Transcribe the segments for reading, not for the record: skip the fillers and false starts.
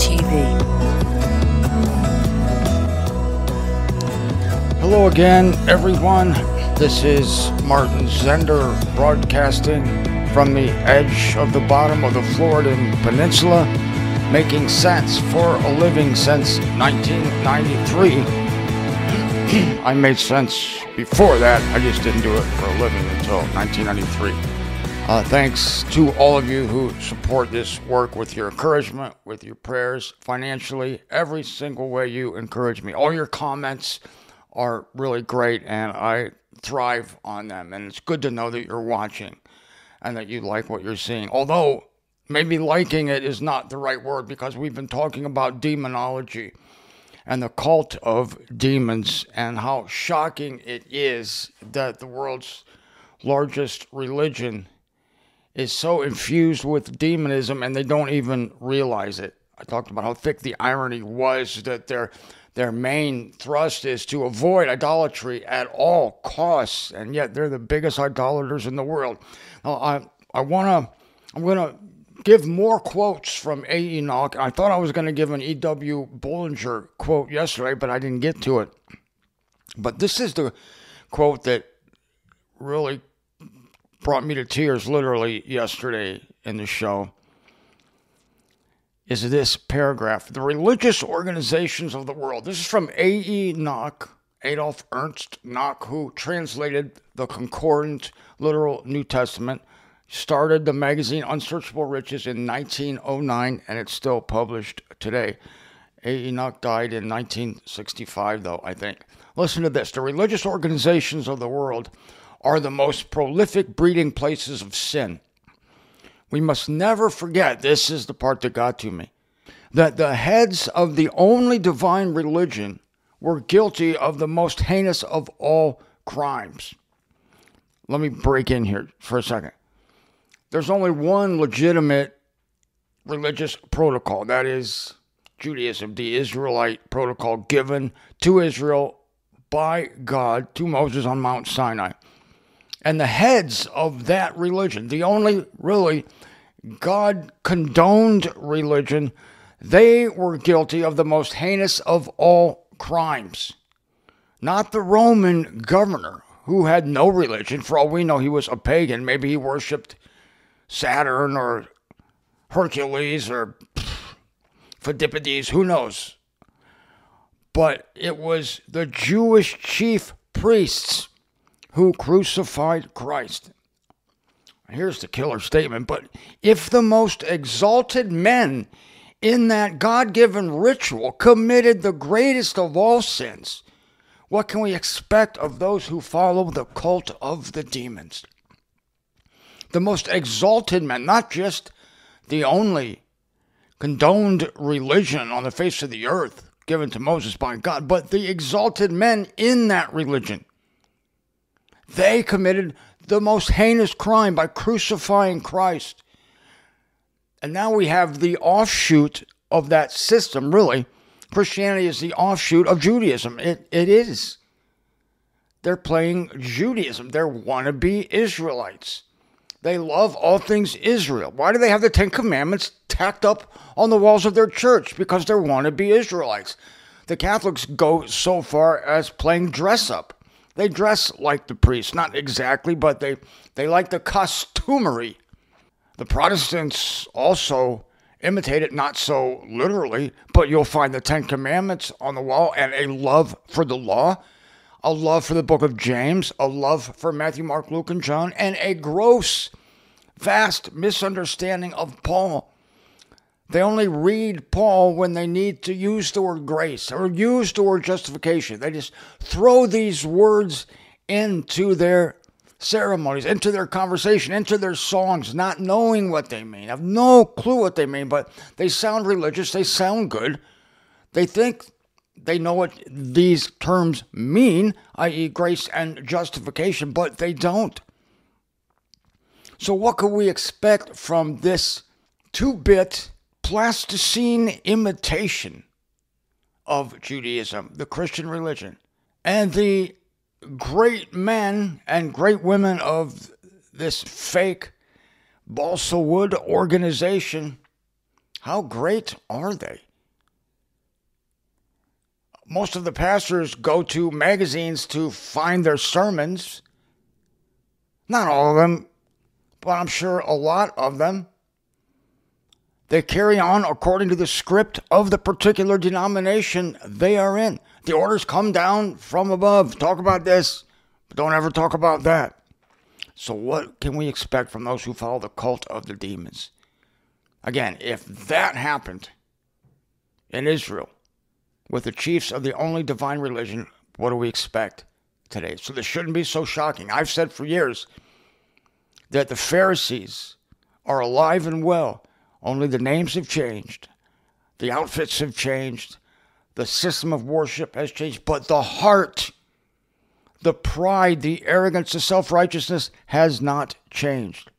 TV. Hello again, everyone. This is Martin Zender broadcasting from the edge of the bottom of the Floridan Peninsula, making sense for a living since 1993. I made sense before that. I just didn't do it for a living until 1993. Thanks to all of you who support this work with your encouragement, with your prayers, financially, every single way you encourage me. All your comments are really great, and I thrive on them. And it's good to know that you're watching and that you like what you're seeing. Although maybe liking it is not the right word, because we've been talking about demonology and the cult of demons and how shocking it is that the world's largest religion is so infused with demonism and they don't even realize it. I talked about how thick the irony was that their main thrust is to avoid idolatry at all costs, and yet they're the biggest idolaters in the world. Now, I'm going to give more quotes from A. Enoch. I thought I was going to give an E.W. Bullinger quote yesterday, but I didn't get to it. But this is the quote that really brought me to tears literally yesterday in the show. Is this paragraph: the religious organizations of the world. This is from A.E. Nock, Adolf Ernst Nock, who translated the Concordant Literal New Testament, started the magazine Unsearchable Riches in 1909, and it's still published today. A.E. Nock died in 1965, though, I think. Listen to this. The religious organizations of the world are the most prolific breeding places of sin. We must never forget, this is the part that got to me, that the heads of the only divine religion were guilty of the most heinous of all crimes. Let me break in here for a second. There's only one legitimate religious protocol, that is Judaism, the Israelite protocol given to Israel by God to Moses on Mount Sinai. And the heads of that religion, the only really God-condoned religion, they were guilty of the most heinous of all crimes. Not the Roman governor, who had no religion. For all we know, he was a pagan. Maybe he worshipped Saturn or Hercules or Phidippides, who knows? But it was the Jewish chief priests who crucified Christ. Here's the killer statement: but if the most exalted men in that God-given ritual committed the greatest of all sins, what can we expect of those who follow the cult of the demons? The most exalted men, not just the only condoned religion on the face of the earth given to Moses by God, but the exalted men in that religion. They committed the most heinous crime by crucifying Christ. And now we have the offshoot of that system, really. Christianity is the offshoot of Judaism. It is. They're playing Judaism. They're wannabe Israelites. They love all things Israel. Why do they have the Ten Commandments tacked up on the walls of their church? Because they're wannabe Israelites. The Catholics go so far as playing dress up. They dress like the priests, not exactly, but they like the costumery. The Protestants also imitate it, not so literally, but you'll find the Ten Commandments on the wall and a love for the law, a love for the book of James, a love for Matthew, Mark, Luke, and John, and a gross, vast misunderstanding of Paul. They only read Paul when they need to use the word grace or use the word justification. They just throw these words into their ceremonies, into their conversation, into their songs, not knowing what they mean. I have no clue what they mean, but they sound religious. They sound good. They think they know what these terms mean, i.e. grace and justification, but they don't. So what can we expect from this two-bit plasticine imitation of Judaism, the Christian religion, and the great men and great women of this fake balsa wood organization? How great are they? most of the pastors go to magazines to find their sermons. Not all of them, but I'm sure a lot of them. They carry on according to the script of the particular denomination they are in. The orders come down from above. Talk about this, but don't ever talk about that. So what can we expect from those who follow the cult of the demons? Again, if that happened in Israel with the chiefs of the only divine religion, what do we expect today? So this shouldn't be so shocking. I've said for years that the Pharisees are alive and well. Only the names have changed. The outfits have changed. The system of worship has changed. But the heart, the pride, the arrogance, the self-righteousness has not changed.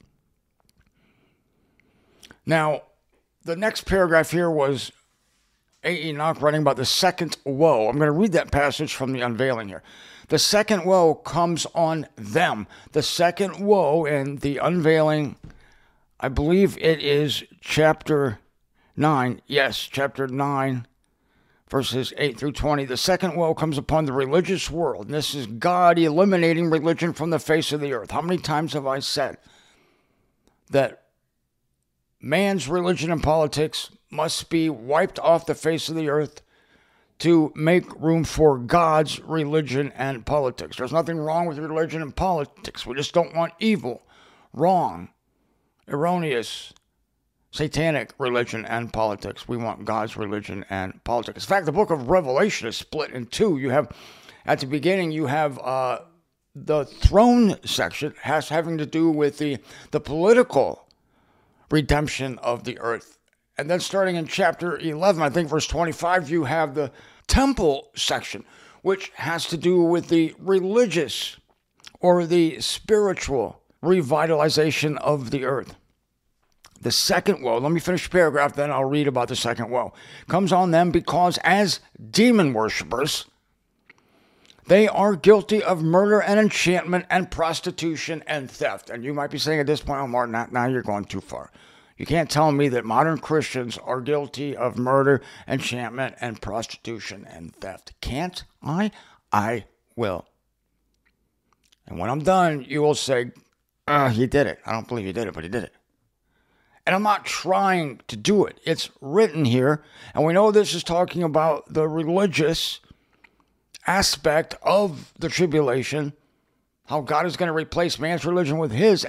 Now, the next paragraph here was A. Enoch writing about the second woe. I'm going to read that passage from the unveiling here. The second woe comes on them. The second woe in the unveiling, I believe it is chapter 9. Yes, chapter 9, verses 8 through 20. The second woe comes upon the religious world. And this is God eliminating religion from the face of the earth. How many times have I said that man's religion and politics must be wiped off the face of the earth to make room for God's religion and politics? There's nothing wrong with religion and politics. We just don't want evil, wrong, erroneous, satanic religion and politics. We want God's religion and politics. In fact, the book of Revelation is split in two. You have, at the beginning, you have the throne section having to do with the political redemption of the earth. And then starting in chapter 11, I think verse 25, you have the temple section, which has to do with the religious or the spiritual revitalization of the earth. The second woe, let me finish the paragraph, then I'll read about the second woe, comes on them because as demon worshipers, they are guilty of murder and enchantment and prostitution and theft. And you might be saying at this point, oh, Martin, now you're going too far. You can't tell me that modern Christians are guilty of murder, enchantment, and prostitution and theft. Can't I? I will. And when I'm done, you will say, he did it. I don't believe he did it, but he did it. And I'm not trying to do it. It's written here. And we know this is talking about the religious aspect of the tribulation, how God is going to replace man's religion with his.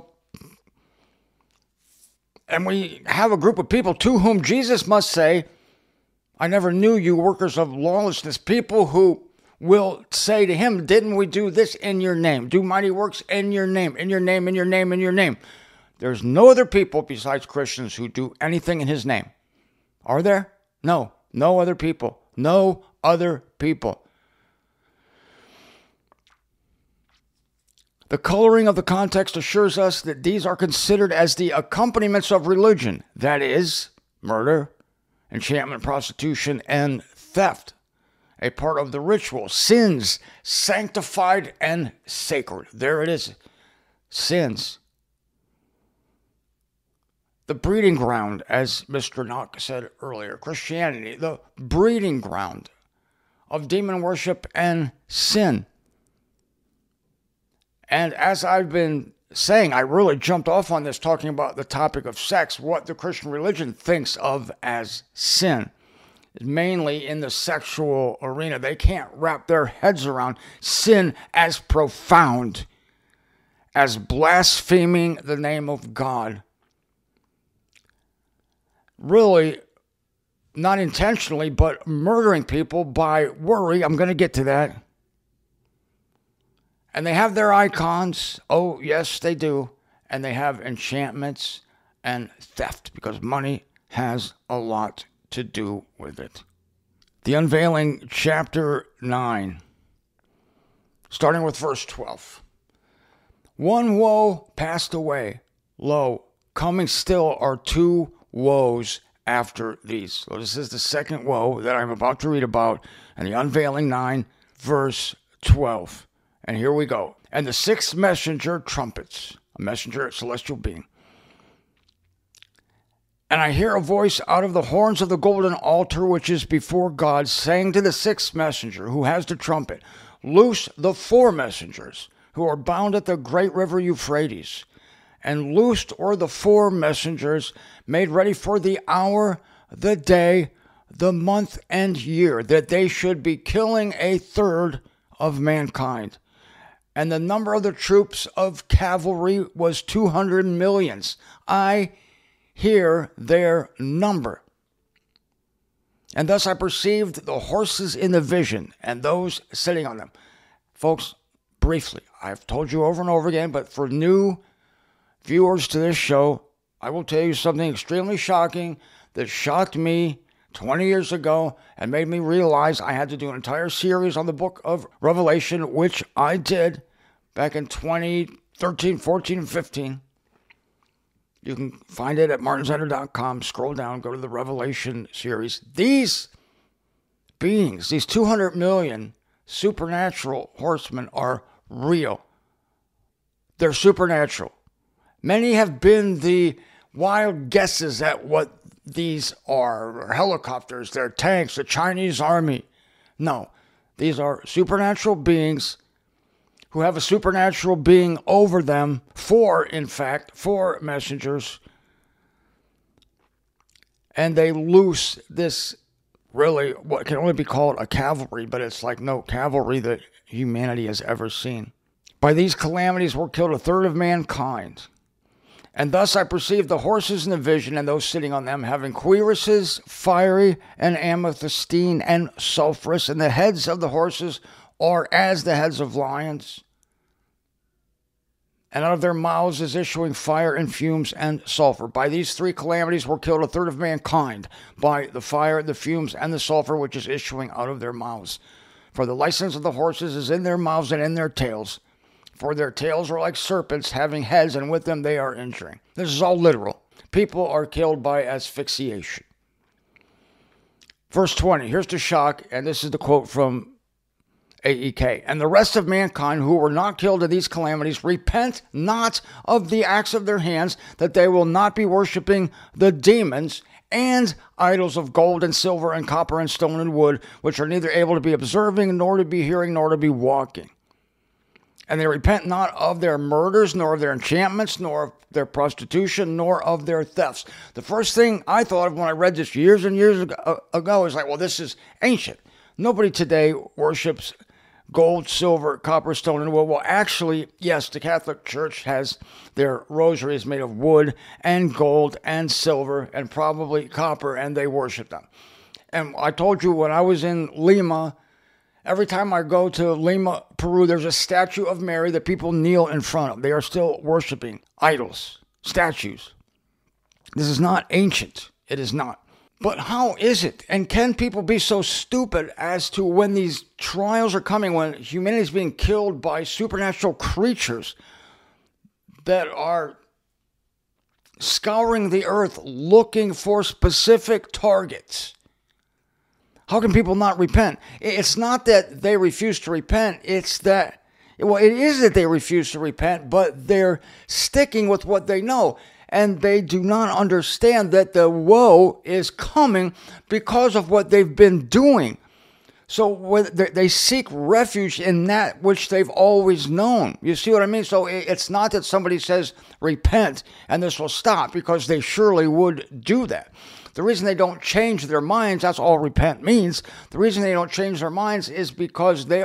And we have a group of people to whom Jesus must say, I never knew you, workers of lawlessness. People who will say to him, didn't we do this in your name? Do mighty works in your name, in your name, in your name, in your name. There's no other people besides Christians who do anything in his name. Are there? No. No other people. No other people. The coloring of the context assures us that these are considered as the accompaniments of religion. That is, murder, enchantment, prostitution, and theft. A part of the ritual. Sins, sanctified and sacred. There it is. Sins. The breeding ground, as Mr. Knock said earlier. Christianity, the breeding ground of demon worship and sin. And as I've been saying, I really jumped off on this talking about the topic of sex, what the Christian religion thinks of as sin. Mainly in the sexual arena. They can't wrap their heads around sin as profound as blaspheming the name of God. Really, not intentionally, but murdering people by worry. I'm going to get to that. And they have their icons. Oh, yes, they do. And they have enchantments and theft because money has a lot to do with it. The Unveiling, chapter 9, starting with verse 12. One woe passed away. Lo, coming still are two woes after these. So this is the second woe that I'm about to read about in the Unveiling 9, verse 12. And here we go. And the sixth messenger trumpets, a messenger, a celestial being. And I hear a voice out of the horns of the golden altar which is before God, saying to the sixth messenger who has the trumpet, loose the four messengers who are bound at the great river Euphrates. And loosed were the four messengers, made ready for the hour, the day, the month, and year, that they should be killing a third of mankind. And the number of the troops of cavalry was 200 millions. I hear their number. And thus I perceived the horses in the vision and those sitting on them. Folks, briefly, I've told you over and over again, but for new viewers to this show, I will tell you something extremely shocking that shocked me 20 years ago and made me realize I had to do an entire series on the book of Revelation, which I did back in 2013, 14, and 15. You can find it at martinzender.com. Scroll down, go to the Revelation series. These beings, these 200 million supernatural horsemen are real. They're supernatural. Many have been the wild guesses at what these are. Helicopters, they're tanks, the Chinese army. No, these are supernatural beings who have a supernatural being over them, four messengers, and they loose this, really, what can only be called a cavalry, but it's like no cavalry that humanity has ever seen. By these calamities were killed a third of mankind. And thus I perceived the horses in the vision and those sitting on them, having cuirasses, fiery and amethystine and sulphurous, and the heads of the horses are as the heads of lions. And out of their mouths is issuing fire and fumes and sulfur. By these three calamities were killed a third of mankind, by the fire, the fumes, and the sulfur which is issuing out of their mouths. For the license of the horses is in their mouths and in their tails. For their tails are like serpents having heads, and with them they are injuring. This is all literal. People are killed by asphyxiation. Verse 20, here's the shock, and this is the quote from AEK. And the rest of mankind who were not killed in these calamities repent not of the acts of their hands, that they will not be worshiping the demons and idols of gold and silver and copper and stone and wood, which are neither able to be observing, nor to be hearing, nor to be walking. And they repent not of their murders, nor of their enchantments, nor of their prostitution, nor of their thefts. The first thing I thought of when I read this years and years ago is like, well, this is ancient. Nobody today worships gold, silver, copper, stone, and wood. Well, actually, yes, the Catholic Church has their rosaries made of wood and gold and silver and probably copper, and they worship them. And I told you when I was in Lima, every time I go to Lima, Peru, there's a statue of Mary that people kneel in front of. They are still worshiping idols, statues. This is not ancient. It is not. But how is it? And can people be so stupid as to, when these trials are coming, when humanity is being killed by supernatural creatures that are scouring the earth looking for specific targets? How can people not repent? It's not that they refuse to repent. It's that, well, it is that they refuse to repent, but they're sticking with what they know. And they do not understand that the woe is coming because of what they've been doing. So they seek refuge in that which they've always known. You see what I mean? So it's not that somebody says, repent, and this will stop, because they surely would do that. The reason they don't change their minds, that's all repent means. The reason they don't change their minds is because they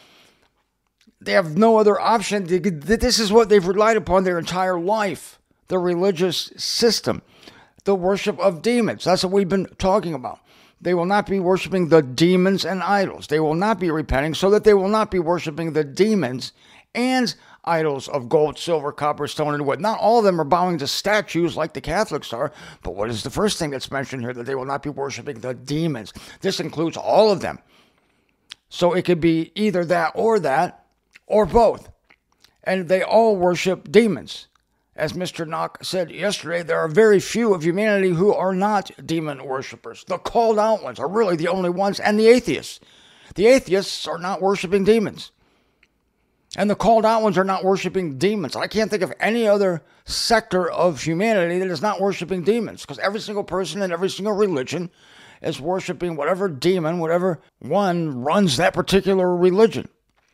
have no other option. This is what they've relied upon their entire life. The religious system, the worship of demons. That's what we've been talking about. They will not be worshiping the demons and idols. They will not be repenting, so that they will not be worshiping the demons and idols of gold, silver, copper, stone, and wood. Not all of them are bowing to statues like the Catholics are, but what is the first thing that's mentioned here? That they will not be worshiping the demons. This includes all of them. So it could be either that, or both. And they all worship demons. As Mr. Knock said yesterday, there are very few of humanity who are not demon worshippers. The called out ones are really the only ones, and the atheists. The atheists are not worshiping demons. And the called out ones are not worshiping demons. I can't think of any other sector of humanity that is not worshiping demons, because every single person in every single religion is worshiping whatever demon, whatever one runs that particular religion.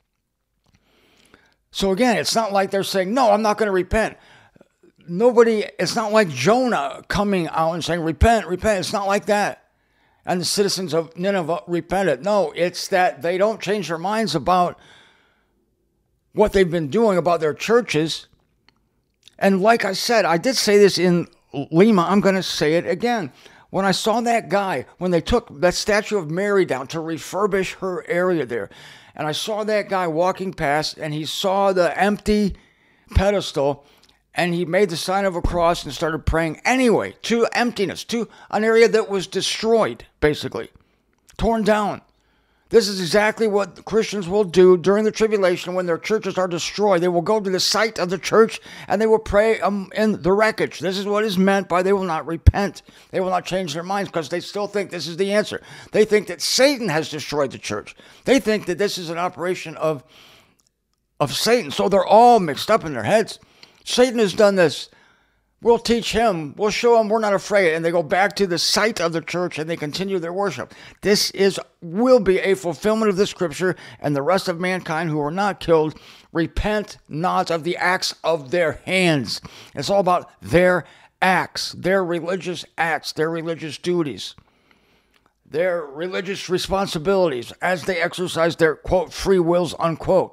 So again, it's not like they're saying, no, I'm not going to repent. It's not like Jonah coming out and saying, repent, repent. It's not like that. And the citizens of Nineveh repented. No, it's that they don't change their minds about what they've been doing, about their churches. And like I said, I did say this in Lima. I'm going to say it again. When I saw that guy, when they took that statue of Mary down to refurbish her area there, and I saw that guy walking past, and he saw the empty pedestal, and he made the sign of a cross and started praying anyway, to emptiness, to an area that was destroyed, basically, torn down. This is exactly what Christians will do during the tribulation when their churches are destroyed. They will go to the site of the church and they will pray in the wreckage. This is what is meant by they will not repent. They will not change their minds because they still think this is the answer. They think that Satan has destroyed the church. They think that this is an operation of Satan. So they're all mixed up in their heads. Satan has done this. We'll teach him. We'll show him we're not afraid. And they go back to the site of the church and they continue their worship. This will be a fulfillment of the scripture, and the rest of mankind who are not killed repent not of the acts of their hands. It's all about their acts, their religious acts, their religious duties, their religious responsibilities as they exercise their, quote, free wills, unquote.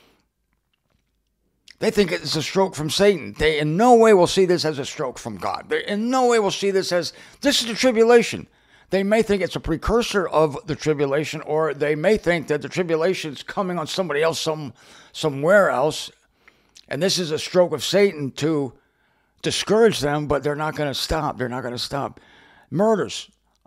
They think it's a stroke from Satan. They in no way will see this as a stroke from God. They in no way will see this as, this is the tribulation. They may think it's a precursor of the tribulation, or they may think that the tribulation is coming on somebody else somewhere else, and this is a stroke of Satan to discourage them, but they're not going to stop. They're not going to stop. Murders.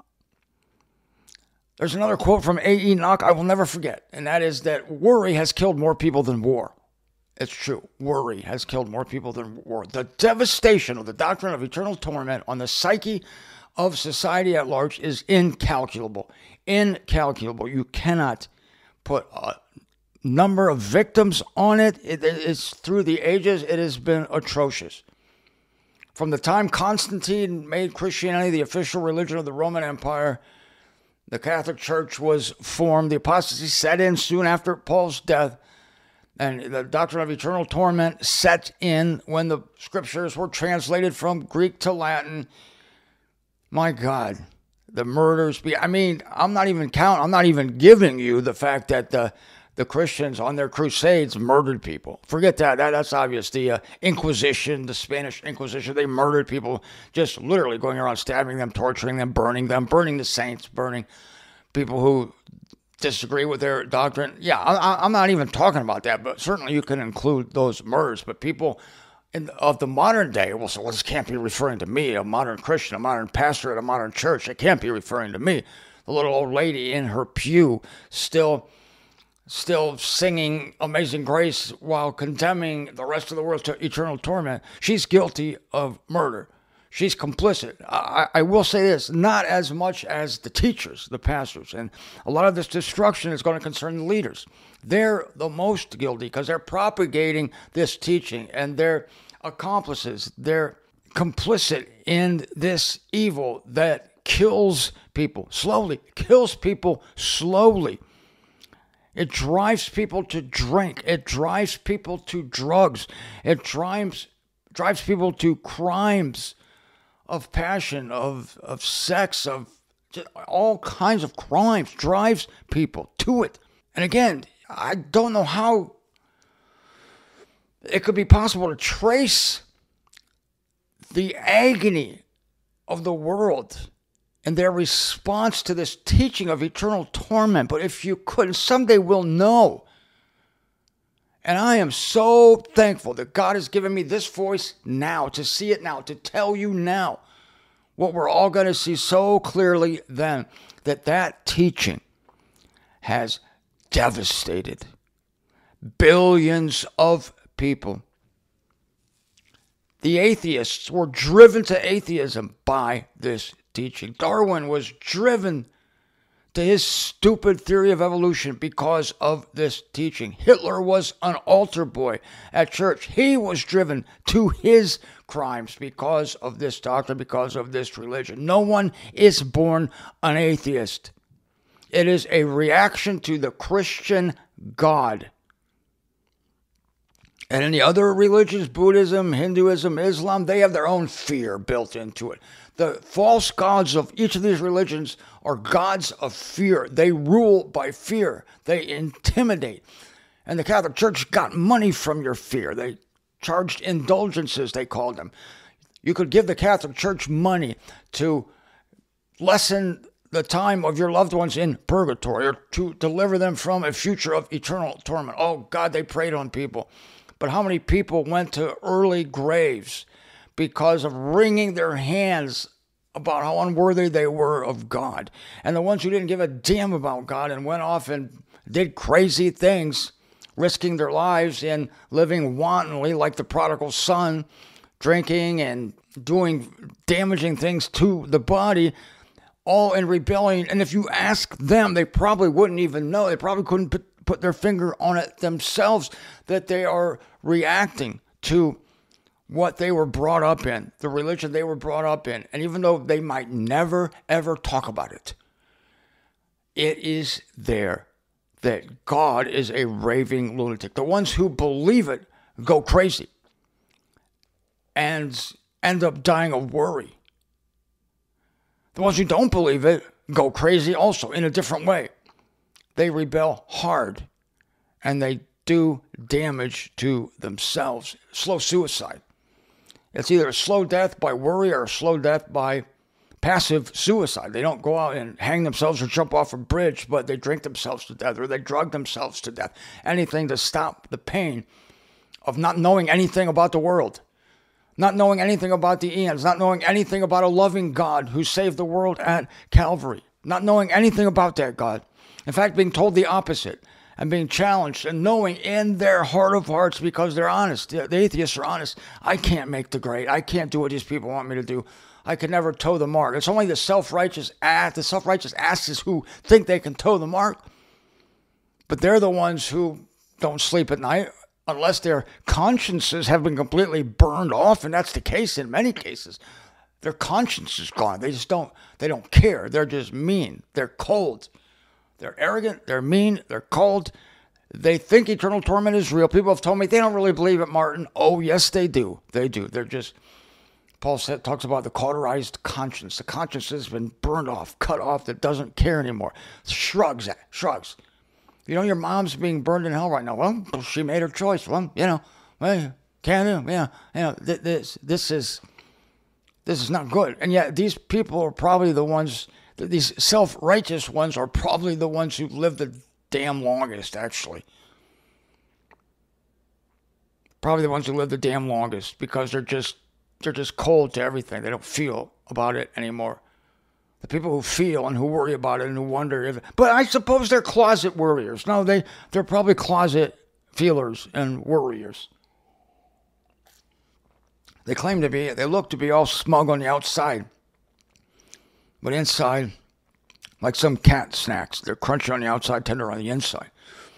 There's another quote from A. Enoch I will never forget, and that is that worry has killed more people than war. It's true. Worry has killed more people than war. The devastation of the doctrine of eternal torment on the psyche of society at large is incalculable. Incalculable. You cannot put a number of victims on it. It's through the ages. It has been atrocious. From the time Constantine made Christianity the official religion of the Roman Empire, the Catholic Church was formed. The apostasy set in soon after Paul's death. And the doctrine of eternal torment set in when the scriptures were translated from Greek to Latin. My God, the murders. I'm not even giving you the fact that the Christians on their crusades murdered people. Forget that. That's obvious. The Inquisition, the Spanish Inquisition, they murdered people, just literally going around stabbing them, torturing them, burning the saints, burning people who disagree with their doctrine. Yeah, I'm not even talking about that, but certainly you can include those murders. But people of the modern day will say, well, this can't be referring to me, a modern Christian, a modern pastor at a modern church. It can't be referring to me. The little old lady in her pew still singing Amazing Grace while condemning the rest of the world to eternal torment. She's guilty of murder. She's complicit. I will say this, not as much as the teachers, the pastors. And a lot of this destruction is going to concern the leaders. They're the most guilty because they're propagating this teaching, and they're accomplices. They're complicit in this evil that kills people slowly, It drives people to drink. It drives people to drugs. It drives people to crimes of passion, of sex, of just all kinds of crimes, drives people to it. And again, I don't know how it could be possible to trace the agony of the world and their response to this teaching of eternal torment. But if you could, someday we'll know. And I am so thankful that God has given me this voice now, to see it now, to tell you now what we're all going to see so clearly then, that teaching has devastated billions of people. The atheists were driven to atheism by this teaching. Darwin was driven to his stupid theory of evolution because of this teaching. Hitler was an altar boy at church. He was driven to his crimes because of this doctrine, because of this religion. No one is born an atheist. It is a reaction to the Christian God. And in the other religions, Buddhism, Hinduism, Islam, they have their own fear built into it. The false gods of each of these religions are gods of fear. They rule by fear. They intimidate. And the Catholic Church got money from your fear. They charged indulgences, they called them. You could give the Catholic Church money to lessen the time of your loved ones in purgatory or to deliver them from a future of eternal torment. Oh, God, they preyed on people. But how many people went to early graves because of wringing their hands about how unworthy they were of God? And the ones who didn't give a damn about God and went off and did crazy things, risking their lives and living wantonly like the prodigal son, drinking and doing damaging things to the body, all in rebellion. And if you ask them, they probably wouldn't even know. They probably couldn't put their finger on it themselves, that they are reacting to what they were brought up in, the religion they were brought up in. And even though they might never, ever talk about it, it is there that God is a raving lunatic. The ones who believe it go crazy and end up dying of worry. The ones who don't believe it go crazy also in a different way. They rebel hard and they do damage to themselves. Slow suicide. It's either a slow death by worry or a slow death by passive suicide. They don't go out and hang themselves or jump off a bridge, but they drink themselves to death or they drug themselves to death. Anything to stop the pain of not knowing anything about the world, not knowing anything about the eons, not knowing anything about a loving God who saved the world at Calvary, not knowing anything about that God. In fact, being told the opposite and being challenged and knowing in their heart of hearts, because they're honest, the atheists are honest, I can't make the grade. I can't do what these people want me to do. I can never toe the mark. It's only the self-righteous asses who think they can toe the mark. But they're the ones who don't sleep at night unless their consciences have been completely burned off, and that's the case in many cases. Their conscience is gone. They don't care. They're just mean. They're cold. They're arrogant, they're mean, they're cold. They think eternal torment is real. People have told me they don't really believe it, Martin. Oh, yes, they do. They do. They're just, Paul talks about the cauterized conscience. The conscience has been burned off, cut off, that doesn't care anymore. Shrugs. You know, your mom's being burned in hell right now. Well, she made her choice. Well, can't do. This is not good. And yet these people are probably the ones. These self-righteous ones are probably the ones who live the damn longest, actually. Probably the ones who live the damn longest because they're just cold to everything. They don't feel about it anymore. The people who feel and who worry about it and who wonder if... But I suppose they're closet worriers. No, they're probably closet feelers and worriers. They look to be all smug on the outside. But inside, like some cat snacks, they're crunchy on the outside, tender on the inside.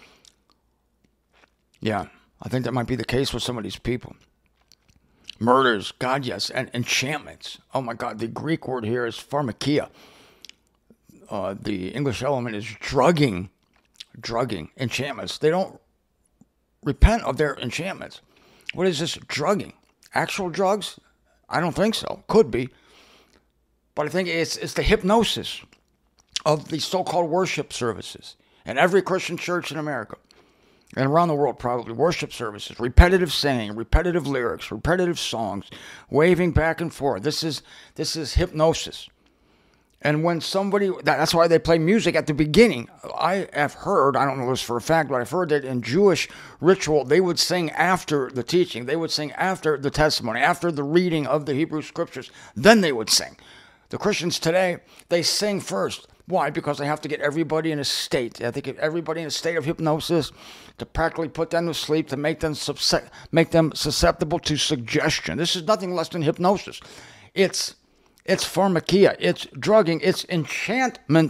Yeah, I think that might be the case with some of these people. Murders, God, yes, and enchantments. Oh my God, the Greek word here is pharmakia. The English element is drugging, enchantments. They don't repent of their enchantments. What is this drugging? Actual drugs? I don't think so. Could be. But I think it's the hypnosis of the so-called worship services. And every Christian church in America, and around the world probably, worship services, repetitive saying, repetitive lyrics, repetitive songs, waving back and forth. This is hypnosis. And when somebody, that's why they play music at the beginning. I have heard, I don't know this for a fact, but I've heard that in Jewish ritual, they would sing after the teaching. They would sing after the testimony, after the reading of the Hebrew scriptures. Then they would sing. The Christians today, they sing first. Why? Because they have to get everybody in a state. They have to get everybody in a state of hypnosis to practically put them to sleep, to make them susceptible to suggestion. This is nothing less than hypnosis. It's pharmakia. It's drugging. It's enchantment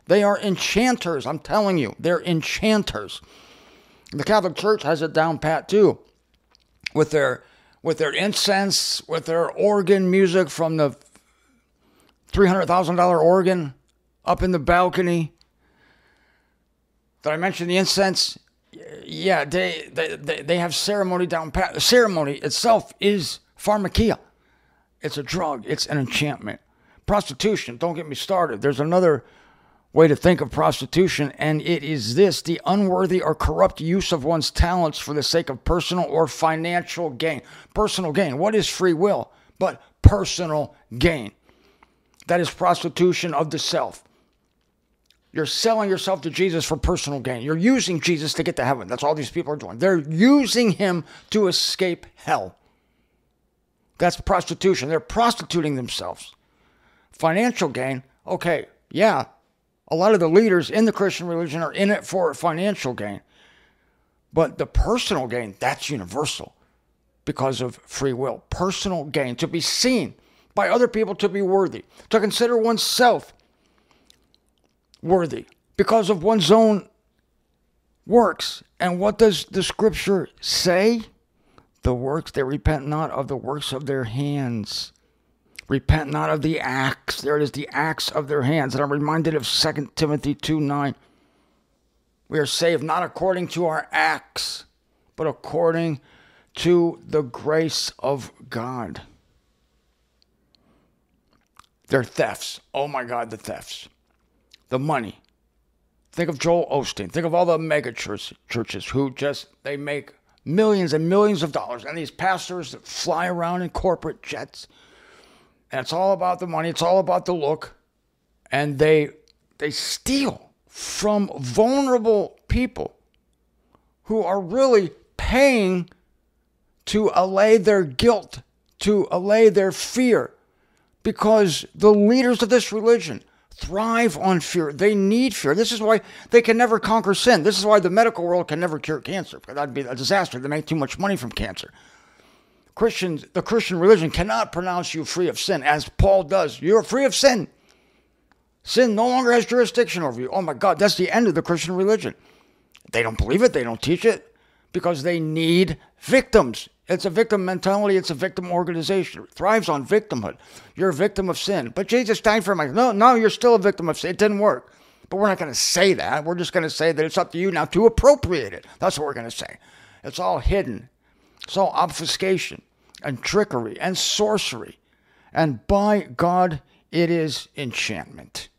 They are enchanters. I'm telling you, they're enchanters. The Catholic Church has it down pat too, with their incense, with their organ music from the $300,000 organ up in the balcony. Did I mention the incense? Yeah, they have ceremony down pat. The ceremony itself is pharmakia. It's a drug. It's an enchantment. Prostitution, don't get me started. There's another way to think of prostitution, and it is this: the unworthy or corrupt use of one's talents for the sake of personal or financial gain. Personal gain. What is free will but personal gain? That is prostitution of the self. You're selling yourself to Jesus for personal gain. You're using Jesus to get to heaven. That's all these people are doing. They're using him to escape hell. That's prostitution. They're prostituting themselves. Financial gain, okay, yeah. A lot of the leaders in the Christian religion are in it for financial gain. But the personal gain, that's universal because of free will. Personal gain, to be seen by other people to be worthy, to consider oneself worthy because of one's own works. And what does the scripture say? The works, they repent not of the works of their hands. Repent not of the acts. There it is, the acts of their hands. And I'm reminded of 2 Timothy 2:9. We are saved not according to our acts, but according to the grace of God. They're thefts. Oh my God, the thefts. The money. Think of Joel Osteen. Think of all the mega churches who they make millions and millions of dollars. And these pastors that fly around in corporate jets. And it's all about the money. It's all about the look. And they steal from vulnerable people who are really paying to allay their guilt, to allay their fear. Because the leaders of this religion thrive on fear. They need fear. This is why they can never conquer sin. This is why the medical world can never cure cancer. That'd be a disaster. They make too much money from cancer. The Christian religion cannot pronounce you free of sin, as Paul does. You're free of sin. Sin no longer has jurisdiction over you. Oh my God, that's the end of the Christian religion. They don't believe it. They don't teach it because they need victims. It's a victim mentality. It's a victim organization. It thrives on victimhood. You're a victim of sin. But Jesus died for my... No, you're still a victim of sin. It didn't work. But we're not going to say that. We're just going to say that it's up to you now to appropriate it. That's what we're going to say. It's all hidden. It's all obfuscation and trickery and sorcery. And by God, it is enchantment.